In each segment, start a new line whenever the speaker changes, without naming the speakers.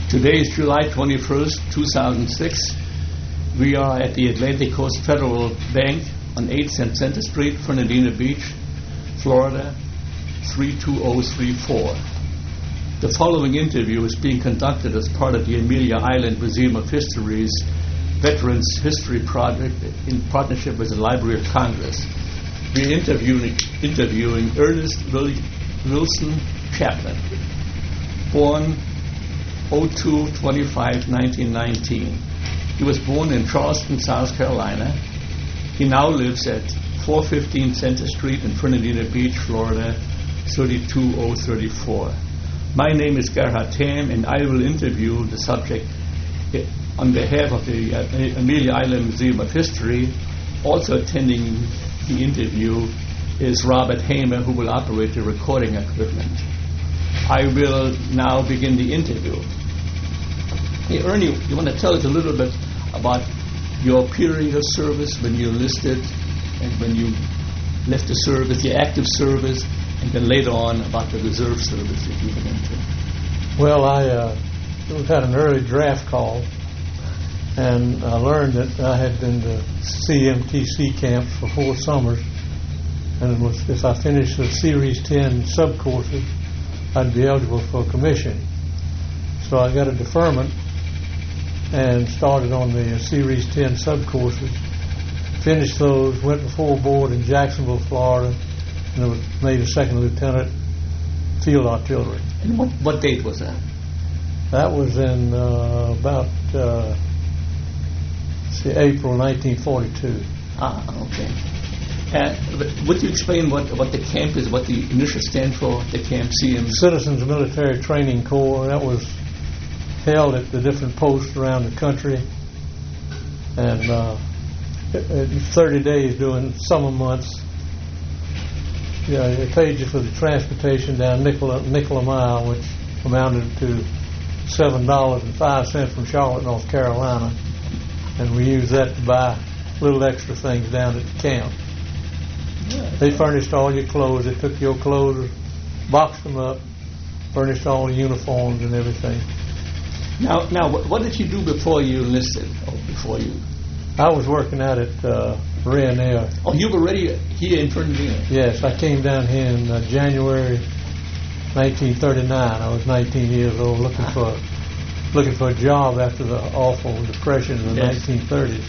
Today is July 21st, 2006. We are at the Atlantic Coast Federal Bank on 8th and Center Street, Fernandina Beach, Florida, 32034. The following interview is being conducted as part of the Amelia Island Museum of History's Veterans History Project in partnership with the Library of Congress. We're interviewing Ernest Wilson Chaplin, born 02/25/1919. He was born in Charleston, South Carolina. He now lives at 415 Center Street in Fernandina Beach, Florida, 32034. My name is Gerhard Tam, and I will interview the subject on behalf of the Amelia Island Museum of History. Also attending the interview is Robert Hamer, who will operate the recording equipment. I will now begin the interview. Hey, Ernie, you want to tell us a little bit about your period of service, when you enlisted and when you left the service, the active service, and then later on about the reserve service that you went into?
Well, I had an early draft call, and I learned that I had been to CMTC camps for 4 summers, and if I finished the Series 10 sub-courses, I'd be eligible for a commission. So I got a deferment and started on the Series 10 sub-courses, finished those, went before board in Jacksonville, Florida, and was made a second lieutenant, field artillery.
And what date was that?
That was in April 1942.
Okay. Would you explain what the camp is, what the initials stand for, the camp CM?
Citizens Military Training Corps. That was held at the different posts around the country. And 30 days during summer months. They paid you for the transportation down nickel a mile, which amounted to $7.05 from Charlotte, North Carolina. And we used that to buy little extra things down at the camp. They furnished all your clothes. They took your clothes, boxed them up, furnished all the uniforms and everything.
Now, what did you do before you enlisted?
I was working out at Ryanair.
Oh, you were already here in Fernandina?
Yes, I came down here in January 1939. I was 19 years old, looking for a job after the awful depression of the 1930s.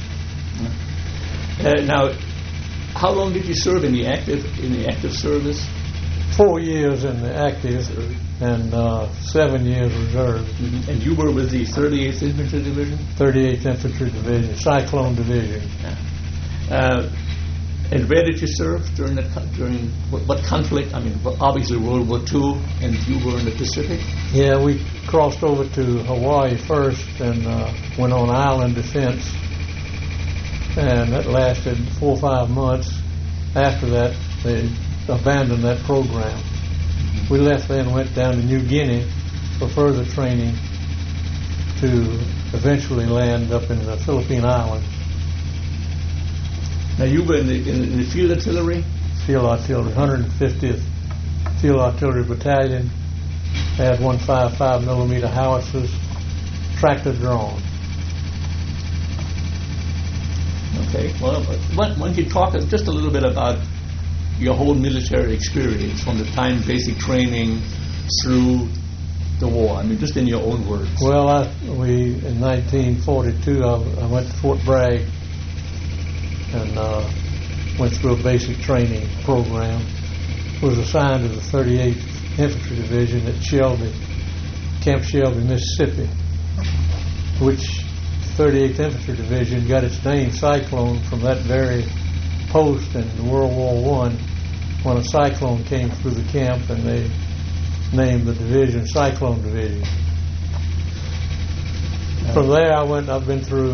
Now, how long did you serve in the active service?
4 years in the active and 7 years reserve.
Mm-hmm. And you were with the 38th Infantry Division?
38th Infantry Division, Cyclone Division.
And where did you serve during what conflict? I mean, obviously World War II, and you were in the Pacific?
Yeah, we crossed over to Hawaii first and went on island defense. And that lasted 4 or 5 months. After that, they abandoned that program. Mm-hmm. We left then and went down to New Guinea for further training to eventually land up in the Philippine Islands.
Now, you were in the field artillery?
Field artillery, 150th Field Artillery Battalion. They had 155 millimeter howitzers, tractor drawn.
Okay. Well, why don't you talk just a little bit about your whole military experience from the time basic training through the war? I mean, just in your own words.
Well, in 1942, I went to Fort Bragg and went through a basic training program. Was assigned to the 38th Infantry Division at Camp Shelby, Mississippi, which 38th Infantry Division got its name Cyclone from that very post in World War I, when a cyclone came through the camp, and they named the division Cyclone Division. From there, I went through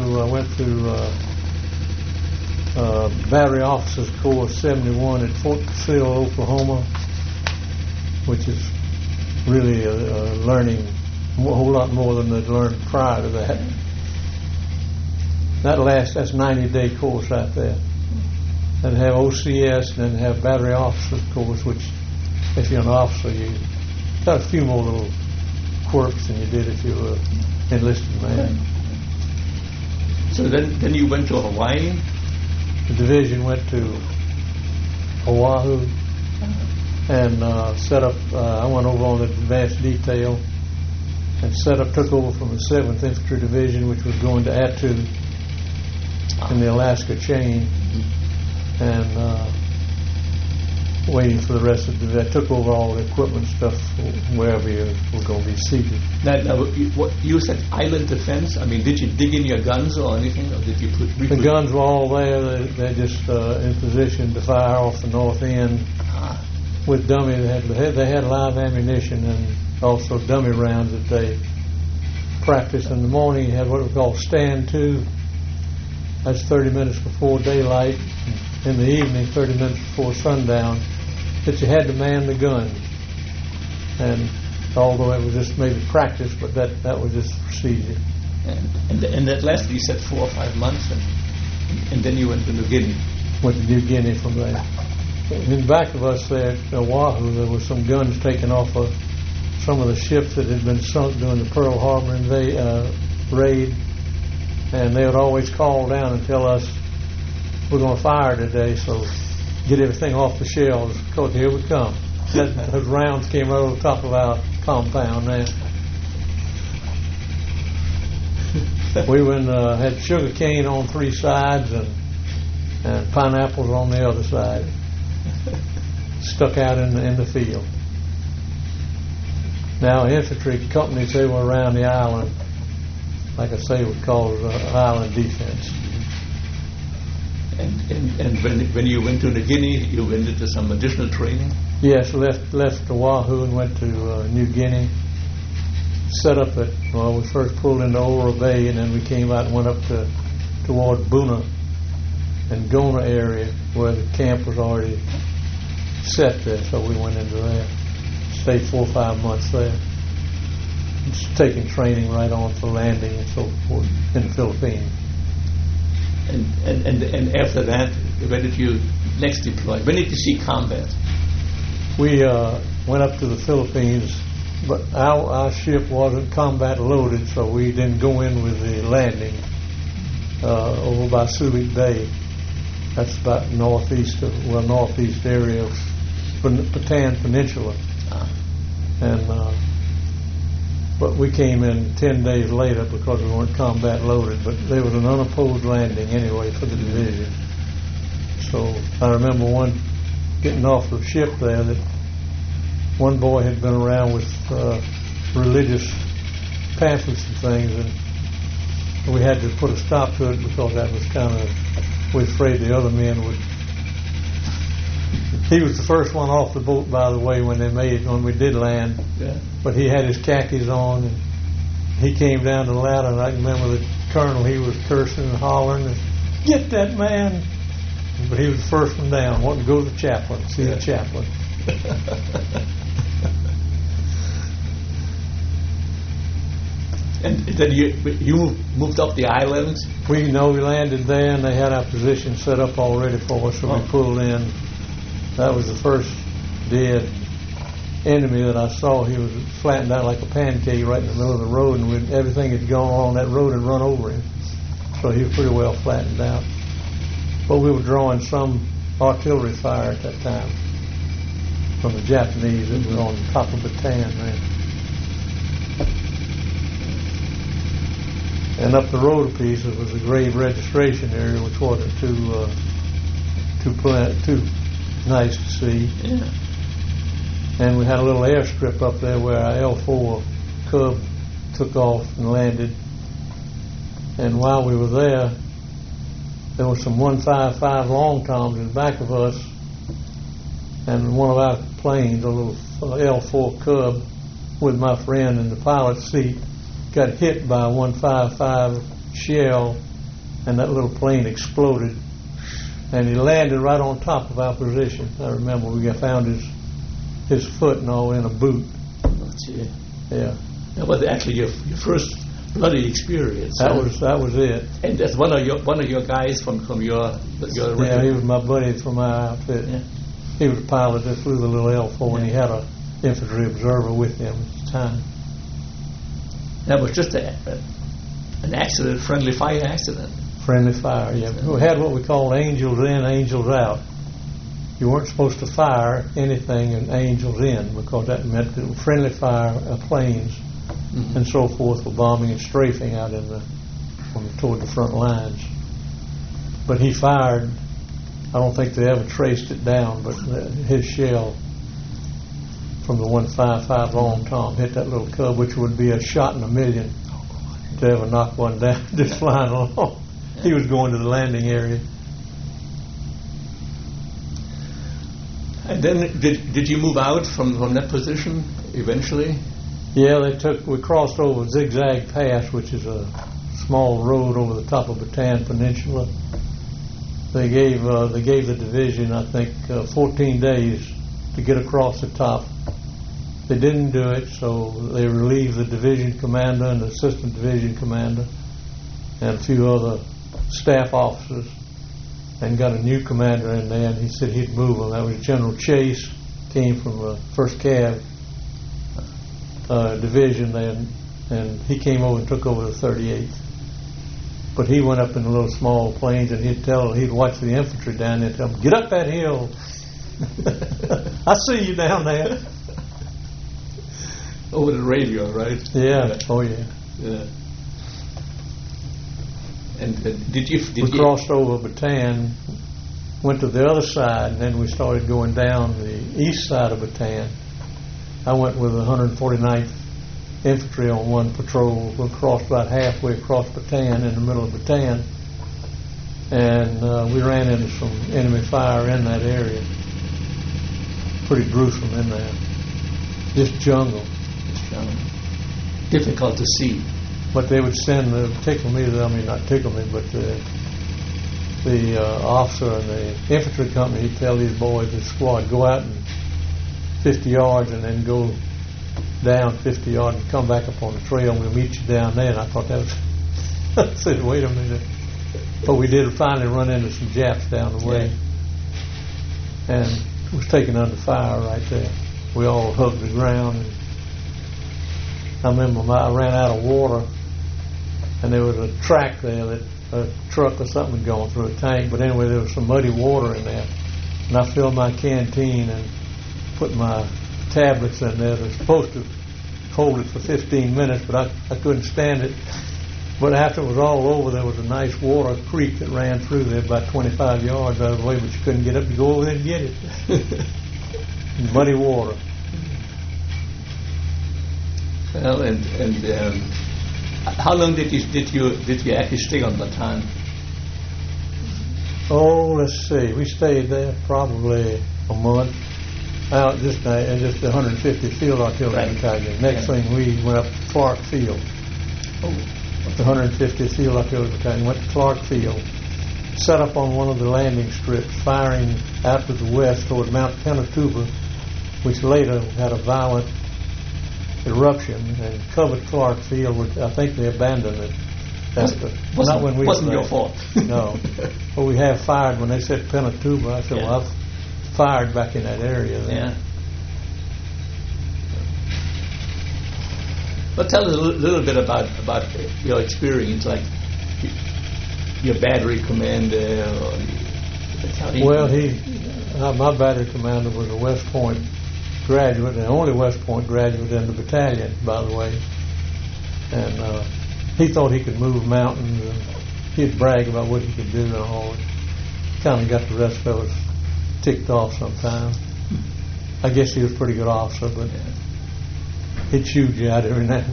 Battery Officers Corps 71 at Fort Sill, Oklahoma, which is really learning a whole lot more than they'd learned prior to that. That's 90-day course right there. Then have OCS, and then have Battery Officers course, which if you're an officer, you got a few more little quirks than you did if you were enlisted man.
So then you went to Hawaii?
The division went to Oahu and set up, I went over on the advanced detail and took over from the 7th Infantry Division, which was going to Attu in the Alaska chain, and waiting for the rest of the. I took over all the equipment stuff wherever you were going to be seated.
Now, you said island defense. I mean, did you dig in your guns or anything, or did you put?
The guns were all there. They're just in position to fire off the north end with dummy. They had live ammunition and also dummy rounds that they practiced in the morning. You had what we call stand to. That's 30 minutes before daylight. In the evening, 30 minutes before sundown, that you had to man the gun. And although it was just maybe practice, but that was just procedure.
And that lasted, you said, 4 or 5 months, and then you went to New Guinea.
Went to New Guinea from there. In back of us there at Oahu, there were some guns taken off of some of the ships that had been sunk during the Pearl Harbor raid, and they would always call down and tell us, we're going to fire today, so get everything off the shelves, because here we come. Those rounds came right over the top of our compound there. We had sugar cane on 3 sides and pineapples on the other side, stuck out in the field. Now, infantry companies, they were around the island, like I say, we call it island defense.
And when you went to New Guinea, you went into some additional training?
Yes, left Oahu and went to New Guinea. Set up we first pulled into Ora Bay, and then we came out and went up toward Buna and Gona area, where the camp was already set there, so we went into there. Stayed 4 or 5 months there. Just taking training right on for landing and so forth in the Philippines.
And after that, when did you next deploy? When did you see combat?
We went up to the Philippines, but our ship wasn't combat loaded, so we didn't go in with the landing over by Subic Bay. That's about northeast area of Bataan Peninsula. But we came in 10 days later because we weren't combat loaded, but there was an unopposed landing anyway for the division. So I remember getting off the ship there, that one boy had been around with religious pamphlets and things, and we had to put a stop to it because that was we were afraid the other men would. He was the first one off the boat, by the way, when we did land. Yeah. But he had his khakis on, and he came down the ladder, and I can remember the colonel, he was cursing and hollering, and, get that man! But he was the first one down, wanting to go to the chaplain, see the chaplain.
And then you moved up the islands?
We landed there, and they had our position set up already for us, so we pulled in. That was the first dead enemy that I saw. He was flattened out like a pancake right in the middle of the road, and everything had gone on that road and run over him. So he was pretty well flattened out. But we were drawing some artillery fire at that time from the Japanese that were on top of Bataan there. And up the road a piece, it was a grave registration area, which wasn't too nice to see.
Yeah.
And we had a little airstrip up there where our L4 Cub took off and landed. And while we were there were some 155 long toms in back of us, and one of our planes, a little L4 Cub, with my friend in the pilot's seat, got hit by a 155 shell, and that little plane exploded. And he landed right on top of our position. I remember we found his foot and all in a boot. Yeah.
That was actually your first bloody experience.
That was it.
And that's one of your guys from your
yeah, he was my buddy from my outfit. Yeah. He was a pilot that flew the little L4, and he had an infantry observer with him at the time.
That was just an accident, friendly fire accident.
Friendly fire, yeah. We had what we called angels in, angels out. You weren't supposed to fire anything in angels in because that meant that friendly fire planes and so forth were bombing and strafing out toward the front lines. But he fired. I don't think they ever traced it down, but his shell from the 155 Long Tom hit that little cub, which would be a shot in a million to ever knock one down just flying along. He was going to the landing area.
And then did you move out from that position eventually?
Yeah, we crossed over Zigzag Pass, which is a small road over the top of Bataan Peninsula. They gave the division, I think, 14 days to get across the top. They didn't do it, so they relieved the division commander and the assistant division commander and a few other staff officers and got a new commander in there, and he said he'd move them. That was General Chase, came from the 1st Cav division then, and he came over and took over the 38th. But he went up in the little small planes, and he'd watch the infantry down there and tell them, "Get up that hill. I see you down there."
Over the radio, right?
Yeah. Oh, yeah.
Yeah. And
we crossed over Bataan, went to the other side, and then we started going down the east side of Bataan. I went with the 149th Infantry on one patrol. We crossed about halfway across Bataan, in the middle of Bataan, and we ran into some enemy fire in that area. Pretty gruesome in there. Just jungle.
Difficult to see.
But they would send not tickle me, but the officer and the infantry company, he'd tell these boys, the squad, go out and 50 yards and then go down 50 yards and come back up on the trail, and we'll meet you down there. And I thought that was, I said, wait a minute. But we did finally run into some Japs down the way. And it was taken under fire right there. We all hugged the ground. And I remember I ran out of water, and there was a track there that a truck or something had gone through a tank. But anyway, there was some muddy water in there. And I filled my canteen and put my tablets in there. They're supposed to hold it for 15 minutes, but I couldn't stand it. But after it was all over, there was a nice water creek that ran through there about 25 yards out of the way, but you couldn't get up. You go over there and get it. Muddy water.
Well, and how long did you actually stay on Bataan?
Oh, let's see. We stayed there probably a month. Out just the 150th Field Artillery Battalion. Next thing, we went up to Clark Field. The 150th Field Artillery Battalion went to Clark Field, set up on one of the landing strips, firing out to the west toward Mount Pinatubo, which later had a violent eruption and covered Clark Field, which I think they abandoned it.
Not
when we
wasn't your fault.
No. But we have fired when they said Pinatubo. I said, well, I've fired back in that area then.
Yeah. But tell us a little bit about your experience, like your battery commander or the battalion.
Well, my battery commander was a West Point graduate, the only West Point graduate in the battalion, by the way. And he thought he could move mountains, and he'd brag about what he could do and all. Kind of got the rest of us ticked off sometimes. I guess he was a pretty good officer, but he'd shoot you out every now and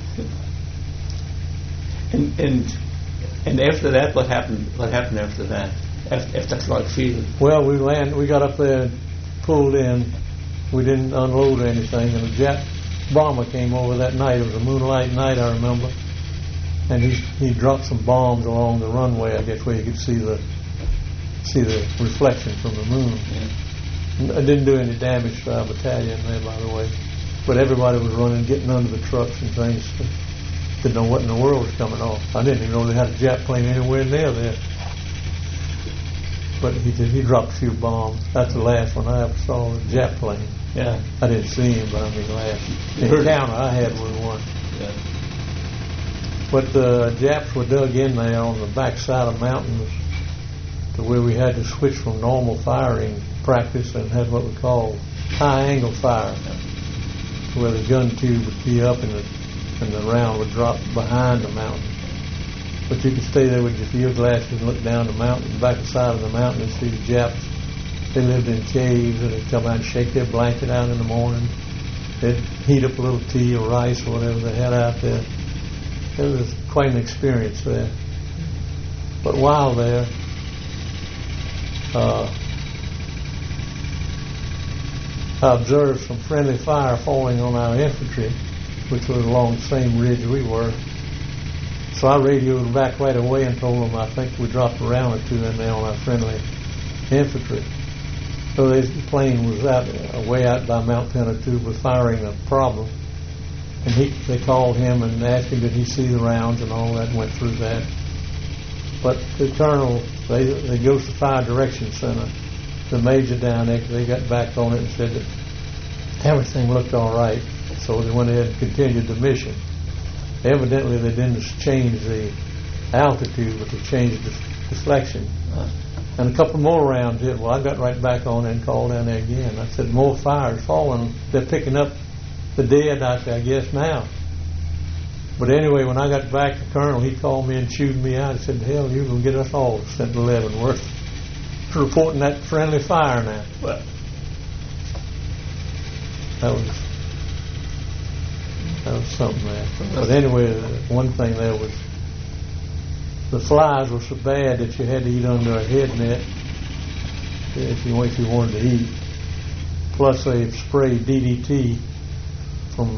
then. And after that, what happened? What happened after that? After Clark Field? Well, we got up there and pulled in. We didn't unload anything, and a Jap bomber came over that night. It was a moonlight night, I remember. And he dropped some bombs along the runway, I guess, where you could see the reflection from the moon. Yeah. It didn't do any damage to our battalion there, by the way. But everybody was running, getting under the trucks and things. Didn't know what in the world was coming off. I didn't even know they had a Jap plane anywhere near there. But he dropped a few bombs. That's the last one I ever saw, a Jap plane.
Yeah.
I didn't see him, but I mean, last encounter I had with one.
Yeah.
But the Japs were dug in there on the backside of mountains to where we had to switch from normal firing practice and had what we call high angle fire, where the gun tube would be up and the round would drop behind the mountain. But you could stay there with your field glasses and look down the mountain, back side of the mountain, and see the Japs. They lived in caves, and they'd come out and shake their blanket out in the morning. They'd heat up a little tea or rice or whatever they had out there. It was quite an experience there. But while there, I observed some friendly fire falling on our infantry, which was along the same ridge we were. So I radioed back right away and told them I think we dropped a round or two in there on our friendly infantry. So the plane was way out by Mount Pinatubo firing a problem. And they called him and asked him did he see the rounds and all that, and went through that. But the colonel, they go to the Fire Direction Center, the major down there, they got back on it and said that everything looked all right. So they went ahead and continued the mission. Evidently they didn't change the altitude, but they changed the deflection. And a couple more rounds hit. Well, I got right back on and called down there again. I said, more fires falling. They're picking up the dead out there, I guess, now. But anyway, when I got back, the colonel, he called me and chewed me out. He said, hell, you're going to get us all sent to Leavenworth. Reporting that friendly fire now. Well, that was something there. But anyway, one thing there was the flies were so bad that you had to eat under a head net if you wanted to eat. Plus they sprayed DDT from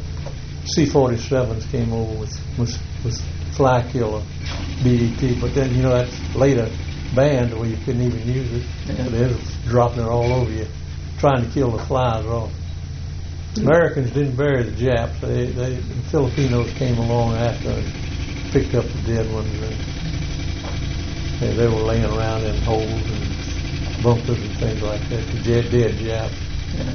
C-47s came over with fly killer DDT. But then, that's later banned where you couldn't even use it. Yeah. They was dropping it all over you, trying to kill the flies off. Americans didn't bury the Japs. The Filipinos came along after and picked up the dead ones, and they were laying around in holes and bunkers and things like that. The dead Japs. Yeah.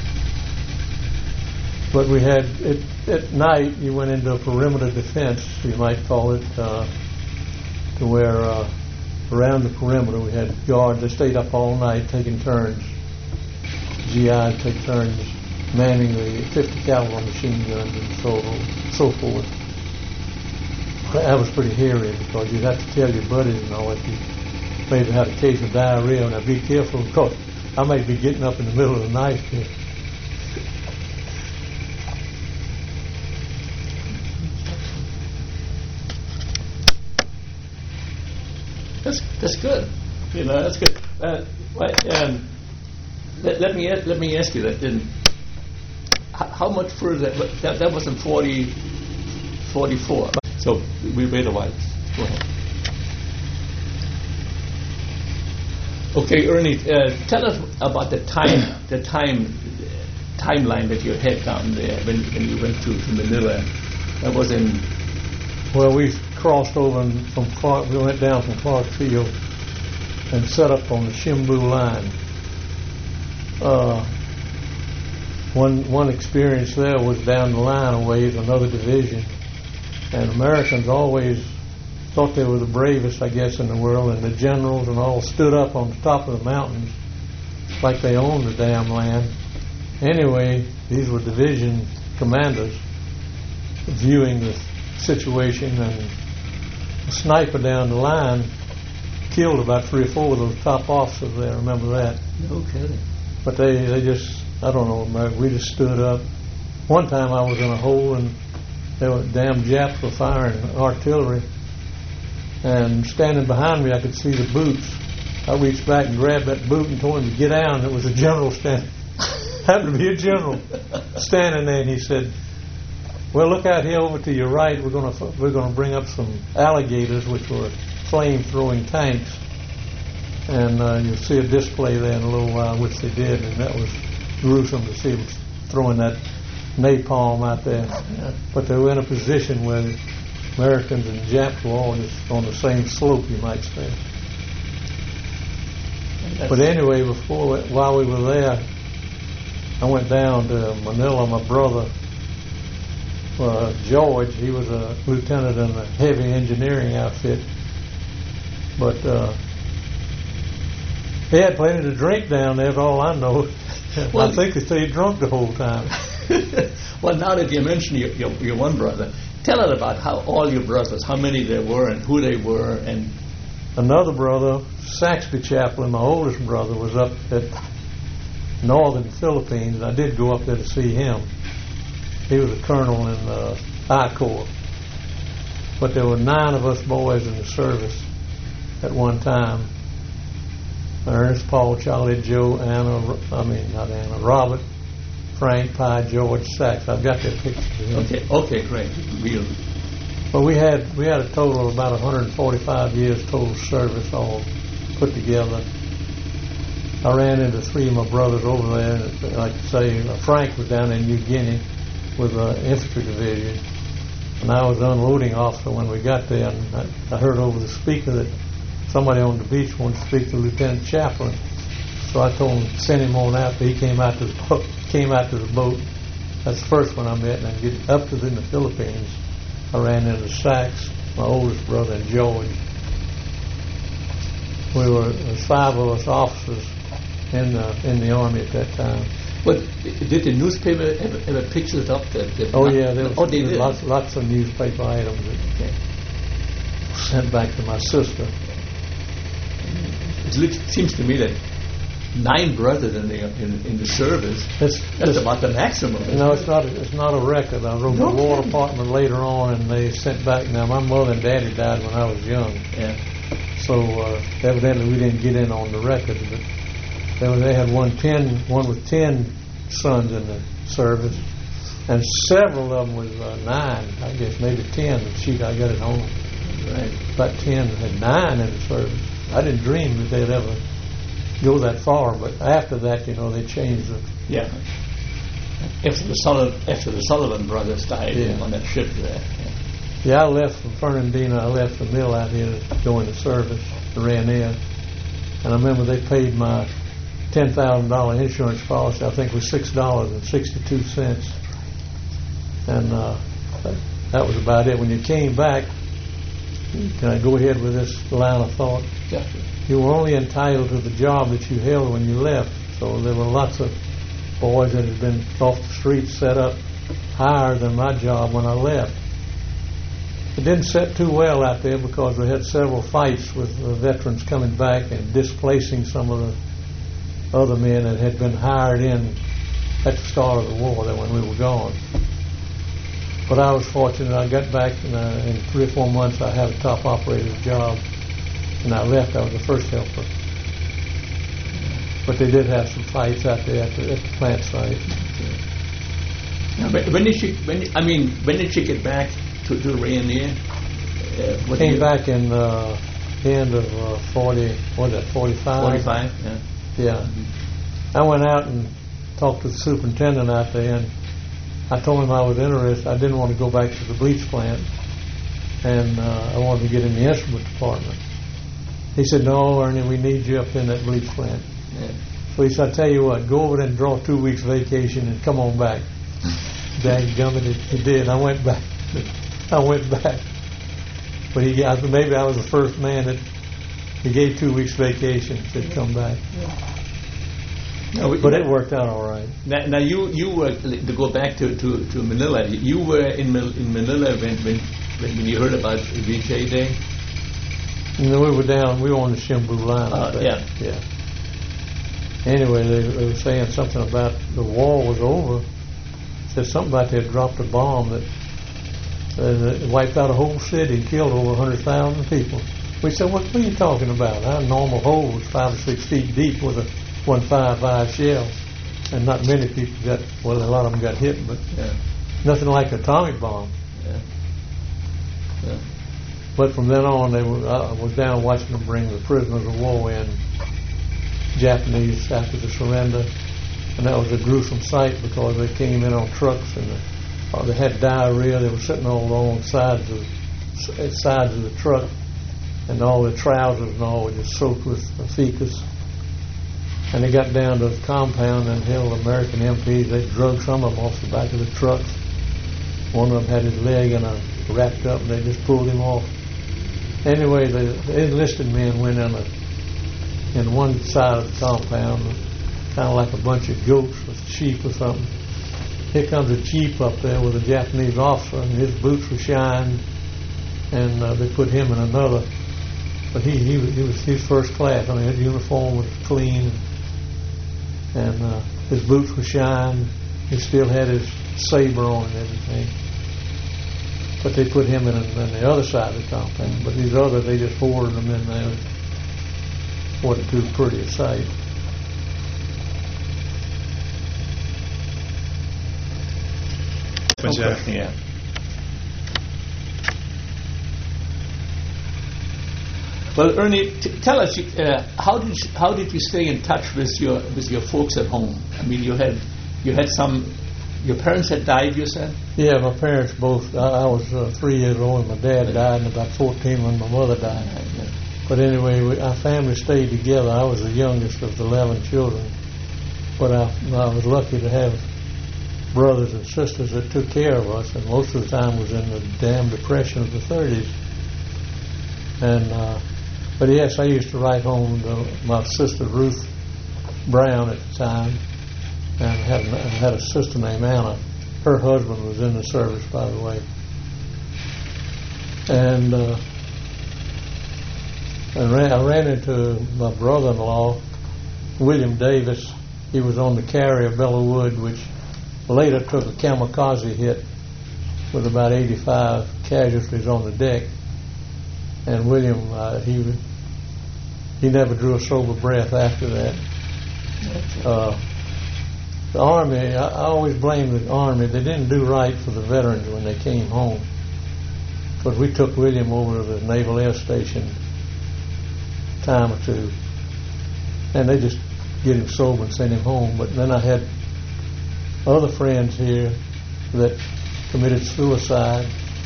But we had at night. You went into a perimeter defense, you might call it, to where around the perimeter we had guards. They stayed up all night taking turns. GIs take turns manning the 50 caliber machine guns and so forth. That was pretty hairy because you'd have to tell your buddies and all that you maybe had a case of diarrhea. Now be careful because I might be getting up in the middle of the night here.
That's good. That's good. Let me ask you that. Then, how much further? That was in 44. So we wait a while. Go ahead. Okay, Ernie, tell us about the timeline that you had down there when you went to Manila. That was in.
Well, we crossed over from Clark. We went down from Clark Field and set up on the Shimbu line. One experience there was down the line a ways, another division, and Americans always thought they were the bravest, I guess, in the world, and the generals and all stood up on the top of the mountains like they owned the damn land. Anyway, these were division commanders viewing the situation, and a sniper down the line killed about 3 or 4 of those top officers there. Remember that?
No kidding.
But they just, I don't know, we just stood up. One time I was in a hole and there were damn Japs were firing artillery, and standing behind me I could see the boots. I reached back and grabbed that boot and told him to get down. It was a general standing, happened to be a general standing there, and he said, well, look out here over to your right. We're going to bring up some alligators, which were flame-throwing tanks, and you'll see a display there in a little while, which they did, and that was gruesome to see them throwing that napalm out there. But they were in a position where the Americans and Japs were all just on the same slope, you might say. But anyway, while we were there, I went down to Manila. My brother George, he was a lieutenant in a heavy engineering outfit. But he had plenty to drink down there, that's all I know. Well, I think he stayed drunk the whole time.
Well, now that you mention your one brother, tell us about how all your brothers, how many there were and who they were. And
another brother, Saxby Chaplain, my oldest brother, was up at northern Philippines, and I did go up there to see him. He was a colonel in the I Corps. But there were 9 of us boys in the service at one time. Ernest, Paul, Charlie, Joe, Robert, Frank, Pye, George, Sax. I've got that picture of him.
Okay, great. Real.
Well, we had a total of about 145 years total service all put together. I ran into 3 of my brothers over there. And like I say, Frank was down in New Guinea with the infantry division, and I was the unloading officer when we got there. And I heard over the speaker that somebody on the beach wanted to speak to Lieutenant Chaplain. So I told him to send him on out. He came out to the boat. That's the first one I met. And I get up to in the Philippines, I ran into Sax, my oldest brother, and George. We were 5 of us officers in the Army at that time.
But did the newspaper ever pick it up?
Yeah, there was lots of newspaper items that sent back to my sister.
It seems to me that 9 brothers in the service. That's about the maximum.
No, it's not a record. I wrote the War Department later on, and they sent back. Now my mother and daddy died when I was young.
Yeah.
So evidently we didn't get in on the record, but they had one with 10 sons in the service, and several of them was 9. I guess maybe 10. The sheet I got at home.
Right.
About 10 had 9 in the service. I didn't dream that they'd ever go that far, but after that, they changed it.
Yeah. After the Sullivan brothers died on that ship there.
Yeah, I left from Fernandina. I left the mill out here to go into service to Rainier. And I remember they paid my $10,000 insurance policy, I think it was $6.62. And that was about it. When you came back, can I go ahead with this line of thought?
Yeah.
You were only entitled to the job that you held when you left. So there were lots of boys that had been off the street set up higher than my job when I left. It didn't set too well out there because we had several fights with the veterans coming back and displacing some of the other men that had been hired in at the start of the war then when we were gone. But I was fortunate. I got back and in 3 or 4 months I had a top operator's job, and I left. I was the first helper. But they did have some fights out there at the plant site.
Now, when did you get back to Rainier?
Came back in the end of 45?
45, yeah.
Yeah. Mm-hmm. I went out and talked to the superintendent out there, and I told him I was interested. I didn't want to go back to the bleach plant, and I wanted to get in the instrument department. He said, "No, Ernie, we need you up in that bleach plant."
Yeah.
So he said, "I tell you what, go over there and draw 2 weeks vacation and come on back." Dadgummit, he did. I went back. But maybe I was the first man that he gave 2 weeks vacation to come back.
Yeah.
But it worked out all right.
Now you were, to go back to Manila. You were in Manila when you heard about VJ Day.
We were on the Shimbu line.
Yeah.
Anyway, they were saying something about the war was over. Said something about they had dropped a bomb that wiped out a whole city and killed over 100,000 people. We said, what are you talking about? Our normal hole was 5 or 6 feet deep with a .155 shell, and not many people a lot of them got hit, but nothing like an atomic bomb.
Yeah.
But from then on, I was down watching them bring the prisoners of war in, Japanese, after the surrender, and that was a gruesome sight because they came in on trucks and they had diarrhea. They were sitting all along sides of the truck, and all the trousers and all were just soaked with fecus. And they got down to the compound and held American MPs. They drug some of them off the back of the trucks One of them had his leg in a wrapped up, and they just pulled him off. Anyway, the enlisted men went in one side of the compound, kind of like a bunch of goats with sheep or something. Here comes a jeep up there with a Japanese officer, and his boots were shined, and they put him in another. But he was first class. I mean, his uniform was clean, and his boots were shined. He still had his saber on and everything. But they put him in the other side of the compound. But these others, they just hoarded them in there. Wasn't too pretty a sight.
Okay. Yeah. Well, Ernie, tell us how did you stay in touch with your folks at home? I mean, you had some. Your parents had died, you said?
Yeah, my parents both. I was 3 years old, and my dad died, and about 14 when my mother died.
Yeah.
But anyway, our family stayed together. I was the youngest of the 11 children, but I was lucky to have brothers and sisters that took care of us, and most of the time was in the damn depression of the 30s. And but yes, I used to write home to my sister Ruth Brown at the time, and had a sister named Anna. Her husband was in the service, by the way. And I ran into my brother-in-law, William Davis. He was on the carrier Belleau Wood, which later took a kamikaze hit with about 85 casualties on the deck. And William, he never drew a sober breath after that. The Army, I always blame the Army. They didn't do right for the veterans when they came home. Because we took William over to the Naval Air Station a time or two, and they just get him sober and send him home. But then I had other friends here that committed suicide.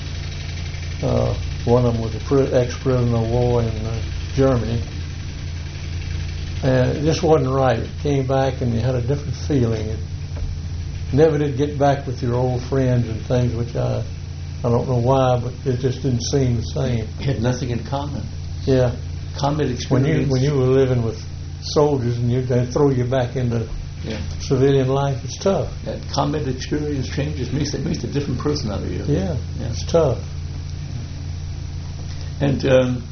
One of them was an ex-prisoner of war in Germany. And it just wasn't right. It came back and you had a different feeling. It never did get back with your old friends and things, which I don't know why, but it just didn't seem the same.
You had nothing in common.
Yeah.
Combat experience.
When you were living with soldiers and they throw you back into civilian life, it's tough.
That combat experience changes, makes a different person out of you.
Yeah. It's tough.
And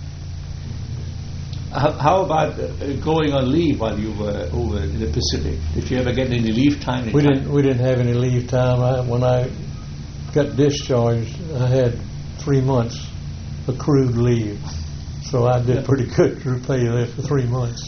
how about going on leave while you were over in the Pacific? Did you ever get any leave time?
We didn't have any leave time. When I got discharged, I had 3 months accrued leave, so I did pretty good to pay there for 3 months,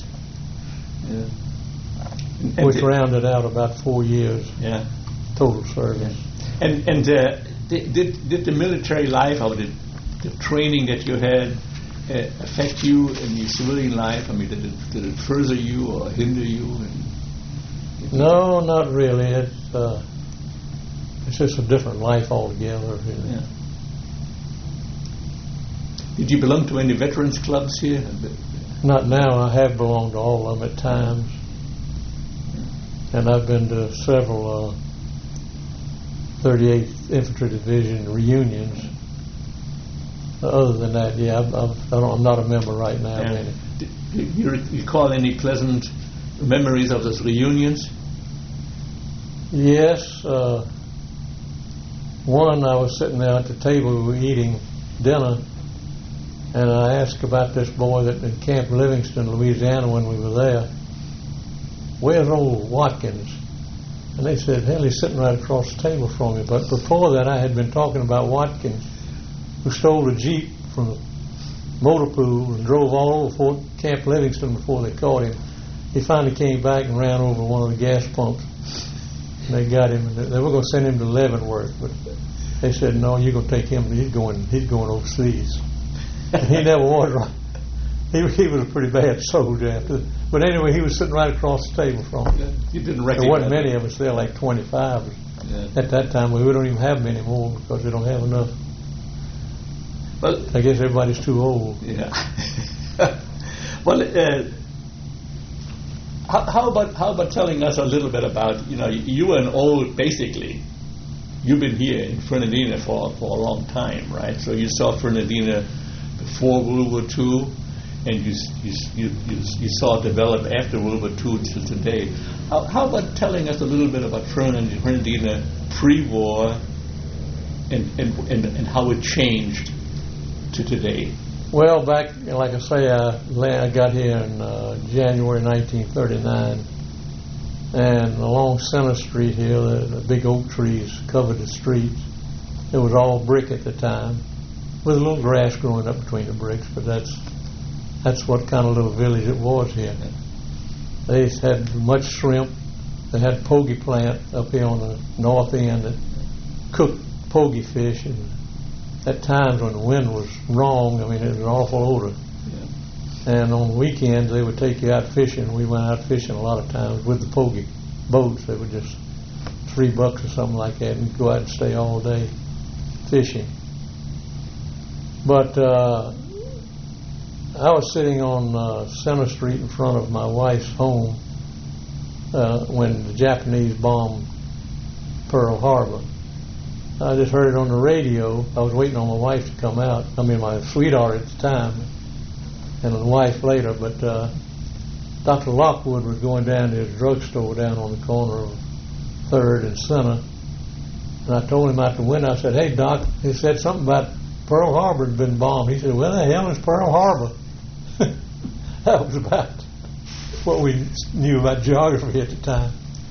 which rounded out about 4 years. Yeah, total service.
And did the military life or the training that you had affect you in your civilian life? I mean, did it further you or hinder you?
No, not really. It's just a different life altogether. Really.
Yeah. Did you belong to any veterans clubs here?
Not now. I have belonged to all of them at times, and I've been to several 38th Infantry Division reunions. Other than that, I'm not a member right now.
Yeah. Do you recall any pleasant memories of those reunions?
Yes. One, I was sitting there at the table, we were eating dinner, and I asked about this boy that in Camp Livingston, Louisiana, when we were there. Where's old Watkins? And they said, hell, he's sitting right across the table from me. But before that, I had been talking about Watkins, who stole a Jeep from the motor pool and drove all over Fort Camp Livingston before they caught him. He finally came back and ran over one of the gas pumps. And they got him. And they were going to send him to Leavenworth, but they said, no, you're going to take him. He's going overseas. And he never was right. He was a pretty bad soldier after that. But anyway, he was sitting right across the table from me.
You didn't recognize.
There wasn't many of us there, like 25. At that time, we don't even have many more because we don't have enough. Well, I guess everybody's too old.
Yeah. Well, how about telling us a little bit about, you were an old, basically, you've been here in Fernandina for a long time, right? So you saw Fernandina before World War II, and you saw it develop after World War II to today. How about telling us a little bit about Fernandina pre-war and how it changed to today?
Well, back, like I say, I got here in January 1939, and along Center Street here, the big oak trees covered the streets. It was all brick at the time, with a little grass growing up between the bricks, but that's what kind of little village it was here. They had much shrimp. They had pogie plant up here on the north end that cooked pogie fish, and at times when the wind was wrong, I mean, it was an awful odor. Yeah. And on weekends, they would take you out fishing. We went out fishing a lot of times with the pogie boats. They were just $3 or something like that, and go out and stay all day fishing. But I was sitting on Center Street in front of my wife's home when the Japanese bombed Pearl Harbor. I just heard it on the radio. I was waiting on my wife to come out. I mean, my sweetheart at the time, and the wife later. But Dr. Lockwood was going down to his drugstore down on the corner of 3rd and Center. And I told him out the window, I said, "Hey, Doc," he said something about Pearl Harbor had been bombed. He said, "Where the hell is Pearl Harbor?" That was about what we knew about geography at the time.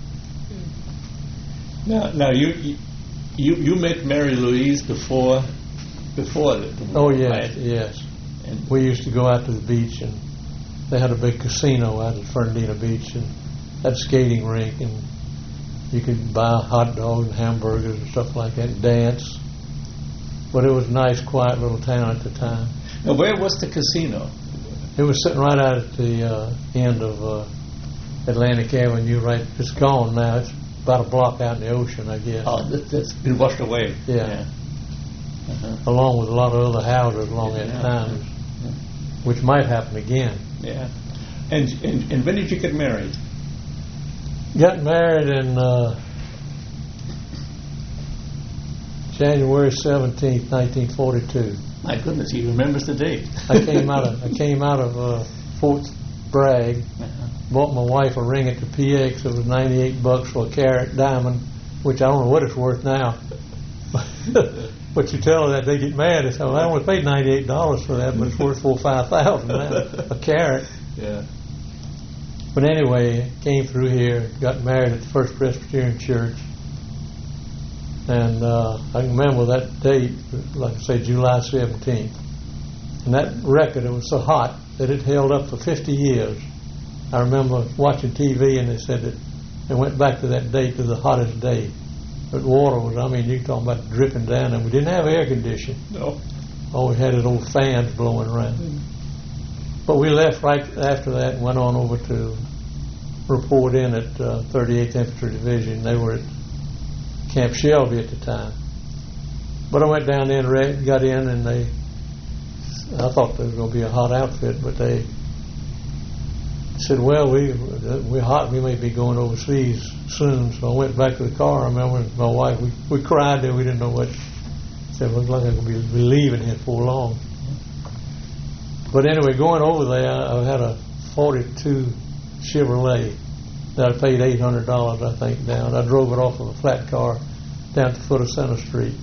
Now you met Mary Louise before the war.
Oh yes,
right?
yes. And we used to go out to the beach, and they had a big casino out at Fernandina Beach, and had a skating rink, and you could buy hot dogs and hamburgers and stuff like that, and dance. But it was a nice, quiet little town at the time.
Now, where was the casino?
It was sitting right out at the end of Atlantic Avenue. Right, it's gone now. It's about a block out in the ocean, I guess.
Oh, that's been washed away.
Yeah. Along with a lot of other houses along that time, which might happen again.
Yeah. And when did you get married?
Got married in January 17th, 1942.
My goodness, he remembers the date.
I came out of Fort Bragg. Bought my wife a ring at the PX. It was $98 for a carat diamond, which I don't know what it's worth now. But you tell her that, they get mad. They say, "Well, I only paid $98 for that, but it's worth $4,000 or $5,000 now, a carat."
Yeah.
But anyway, came through here, got married at the First Presbyterian Church. And I can remember that date, like I say, July 17th. And that record, it was so hot that it held up for 50 years. I remember watching TV, and they said that they went back to that date to the hottest day. But water was, I mean, you're talking about dripping down, and we didn't have air conditioning.
No.
All we had is old fans blowing around. But we left right after that and went on over to report in at 38th Infantry Division. They were at Camp Shelby at the time. But I went down there and got in, and I thought there was going to be a hot outfit, but they said, "Well, we're hot. We may be going overseas soon." So I went back to the car. I remember my wife, we cried there. We didn't know what. Said, "Looks like I'm going to be leaving here for long." But anyway, going over there, I had a 42 Chevrolet that I paid $800, I think, down. I drove it off of a flat car down at the foot of Center Street.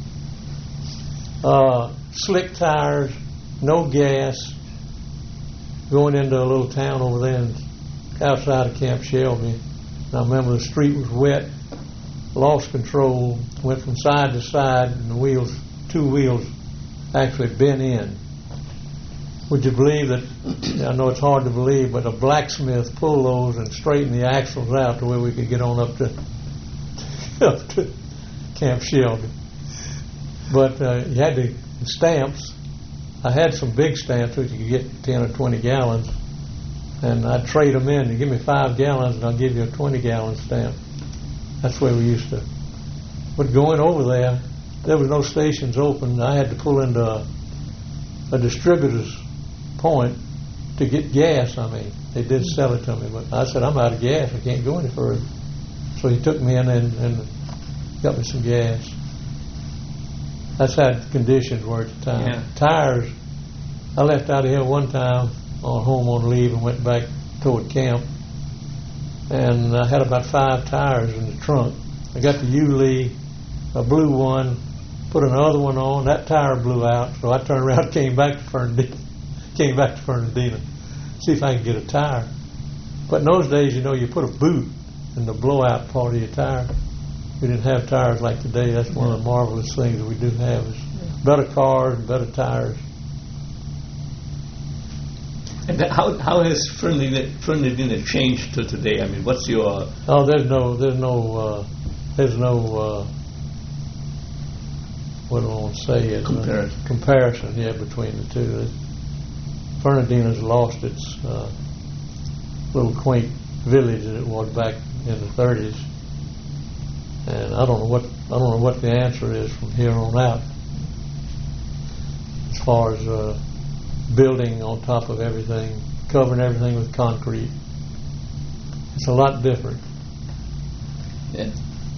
Slick tires, no gas. Going into a little town over there outside of Camp Shelby. And I remember the street was wet, lost control, went from side to side, and the two wheels actually bent in. Would you believe that, I know it's hard to believe, but a blacksmith pulled those and straightened the axles out to where we could get on up to Camp Shelby. But you had the stamps. I had some big stamps which you could get 10 or 20 gallons, and I'd trade them in. You give me 5 gallons and I'll give you a 20-gallon stamp. That's the way we used to. But going over there was no stations open. I had to pull into a distributor's point to get gas. I mean, they did sell it to me, but I said, "I'm out of gas. I can't go any further." So he took me in and got me some gas. That's how the conditions were at the time.
Yeah.
Tires, I left out of here one time on home on leave and went back toward camp, and I had about 5 tires in the trunk. I got the U-Lee, a blue one, put another one on. That tire blew out, so I turned around and came back to Fernandina, see if I could get a tire. But in those days, you know, you put a boot in the blowout part of your tire. We didn't have tires like today. That's one of the marvelous things that we do have is better cars and better tires.
And how has Fernandina changed to today? I mean, what's your...
Oh, there's no what do I want to say? Comparison, yeah, between the two. Fernandina's lost its little quaint village that it was back in the 30s, and I don't know what the answer is from here on out as far as building on top of everything, covering everything with concrete. It's a lot different.
Yeah.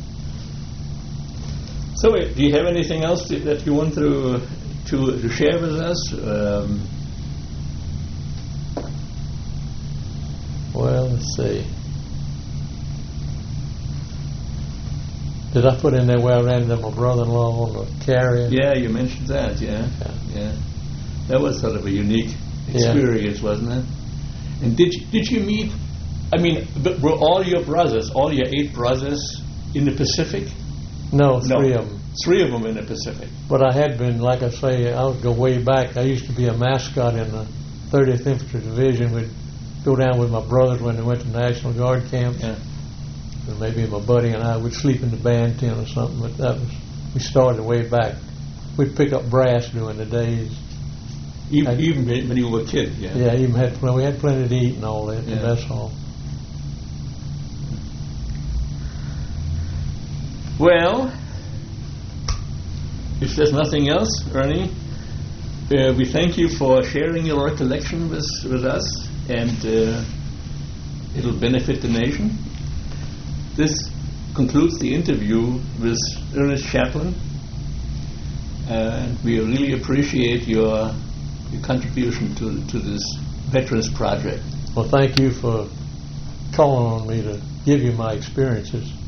So, do you have anything else that you want to share with us?
Well, let's see. Did I put in there where I ran into my brother-in-law on the carrier?
Yeah, you mentioned that. Yeah. That was sort of a unique experience, wasn't it? And did you meet? I mean, were all your 8 brothers, in the Pacific?
No, 3 of them.
3 of them in the Pacific.
But I had been, like I say, I would go way back. I used to be a mascot in the 30th Infantry Division. We'd go down with my brothers when they went to National Guard camps.
Yeah.
And maybe my buddy and I would sleep in the band tent or something. But we started way back. We'd pick up brass during the days.
Even when you were a kid, yeah.
Yeah, we had plenty to eat and all that, and that's all.
Well, if there's nothing else, Ernie, we thank you for sharing your recollection with us, and it'll benefit the nation. This concludes the interview with Ernest Chaplin, and we really appreciate your contribution to this Veterans Project.
Well, thank you for calling on me to give you my experiences.